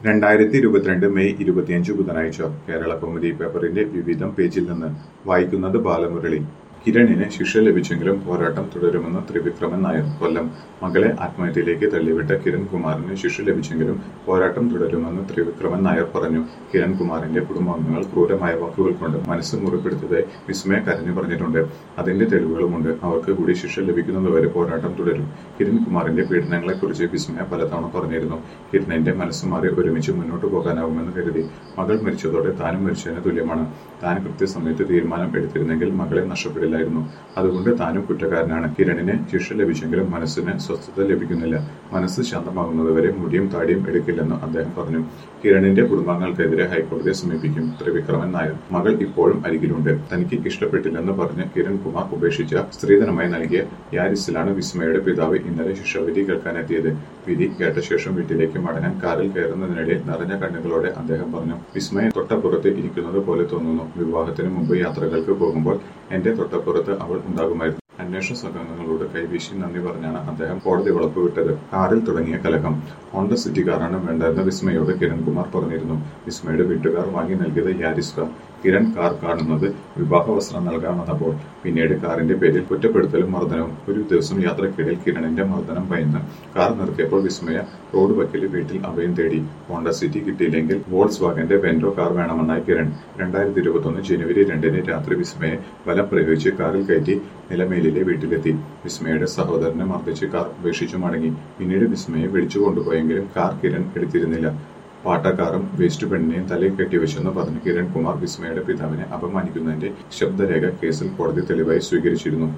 May 25 ബുധനാഴ്ച കേരളകൗമുദി പേപ്പറിന്റെ വിവിധം പേജിൽ നിന്ന് വായിക്കുന്നത് ബാലമുരളി. കിരണിന് ശിക്ഷ ലഭിച്ചെങ്കിലും പോരാട്ടം തുടരുമെന്ന് ത്രിവിക്രമൻ നായർ. കൊല്ലം. മകളെ ആത്മഹത്യയിലേക്ക് തള്ളിവിട്ട കിരൺകുമാറിന് ശിക്ഷ ലഭിച്ചെങ്കിലും പോരാട്ടം തുടരുമെന്ന് ത്രിവിക്രമൻ നായർ പറഞ്ഞു. കിരൺകുമാറിന്റെ കുടുംബാംഗങ്ങൾ ക്രൂരമായ വാക്കുകൾ കൊണ്ട് മനസ്സ് മുറിപ്പെടുത്തതായി വിസ്മയ കരഞ്ഞു പറഞ്ഞിട്ടുണ്ട്. അതിന്റെ തെളിവുകളുമുണ്ട്. അവർക്ക് കൂടി ശിക്ഷ ലഭിക്കുന്നതുവരെ പോരാട്ടം തുടരും. കിരൺകുമാറിന്റെ പീഡനങ്ങളെക്കുറിച്ച് വിസ്മയ പലതവണ പറഞ്ഞിരുന്നു. കിരണിന്റെ മനസ്സ് മാറി ഒരുമിച്ച് മുന്നോട്ടു പോകാനാവുമെന്ന് കരുതി. മകൾ മരിച്ചതോടെ താനും മരിച്ചതിന് തുല്യമാണ്. താൻ കൃത്യസമയത്ത് തീരുമാനം എടുത്തിരുന്നെങ്കിൽ മകളെ നഷ്ടപ്പെടില്ലായിരുന്നു. അതുകൊണ്ട് താനും കുറ്റക്കാരനാണ്. കിരണിന് ശിക്ഷ ലഭിച്ചെങ്കിലും മനസ്സിന് സ്വസ്ഥത ലഭിക്കുന്നില്ല. മനസ്സ് ശാന്തമാകുന്നതുവരെ മുടിയും താടിയും എടുക്കില്ലെന്ന് അദ്ദേഹം പറഞ്ഞു. കിരണിന്റെ കുടുംബാംഗങ്ങൾക്കെതിരെ ഹൈക്കോടതിയെ സമീപിക്കും. ത്രിവിക്രമൻ നായർ. മകൾ ഇപ്പോഴും അരികിലുണ്ട്. തനിക്ക് ഇഷ്ടപ്പെട്ടില്ലെന്ന് പറഞ്ഞ് കിരൺകുമാർ ഉപേക്ഷിച്ച സ്ത്രീധനമായി നൽകിയ യാരിസിലാണ് വിസ്മയുടെ പിതാവ് ഇന്നലെ ശിക്ഷാവിധി കേൾക്കാനെത്തിയത്. വിധി കേട്ട ശേഷം വീട്ടിലേക്ക് മടങ്ങാൻ കാറിൽ കയറുന്നതിനിടെ നിറഞ്ഞ കണ്ണുകളോടെ അദ്ദേഹം പറഞ്ഞു, വിസ്മയ തൊട്ടപ്പുറത്ത് ഇരിക്കുന്നത് പോലെ തോന്നുന്നു. വിവാഹത്തിന് മുമ്പ് യാത്രകൾക്ക് പോകുമ്പോൾ എന്റെ തൊട്ടപ്പുറത്ത് അവൾ ഉണ്ടാകുമായിരുന്നു. അന്വേഷണ സംഘങ്ങളോട് കൈവീശി നന്ദി പറഞ്ഞാണ് അദ്ദേഹം കോടതി വളപ്പ് വിട്ടത്. കാറിൽ തുടങ്ങിയ കലഹം. ഹോണ്ട സിറ്റി കാറാണ് വേണ്ടതെന്ന് വിസ്മയോട് കിരൺകുമാർ പറഞ്ഞിരുന്നു. വിസ്മയുടെ വീട്ടുകാർ വാങ്ങി നൽകിയത് യാരിസ് കാർ. കിരൺ കാർ കാണുന്നത് വിവാഹ വസ്ത്രം നൽകാമെന്നപ്പോൾ പിന്നീട് കാറിന്റെ പേരിൽ കുറ്റപ്പെടുത്തലും മർദ്ദനവും. ഒരു ദിവസം യാത്രക്കിടയിൽ കിരണിന്റെ മർദ്ദനം ഭയന്ന് കാർ നിർത്തിയപ്പോൾ വിസ്മയ റോഡ് വക്കിൽ വീട്ടിൽ അഭയം തേടി. ഹോണ്ട സിറ്റി കിട്ടിയില്ലെങ്കിൽ വോൾസ് വാഗന്റെ വെൻഡോ കാർ വേണമെന്നായി കിരൺ. 2021 ജനുവരി 2 രാത്രി വിസ്മയെ ബലം പ്രയോഗിച്ച് കാറിൽ കയറ്റി നിലമേലിലെ വീട്ടിലെത്തി. വിസ്മയുടെ സഹോദരനെ മർദ്ദിച്ച് കാർ ഉപേക്ഷിച്ചു മടങ്ങി. പിന്നീട് വിസ്മയെ വിളിച്ചു കൊണ്ടുപോയെങ്കിലും കാർ കിരൺ എടുത്തിരുന്നില്ല. പാട്ടക്കാരും വേസ്റ്റ് പെണ്ണിനെയും തലയിൽ കെട്ടിവെച്ചെന്ന് പറഞ്ഞ് കിരൺകുമാർ വിസ്മയുടെ പിതാവിനെ അപമാനിക്കുന്നതിന്റെ ശബ്ദരേഖ കേസിൽ കോടതി തെളിവായി സ്വീകരിച്ചിരുന്നു.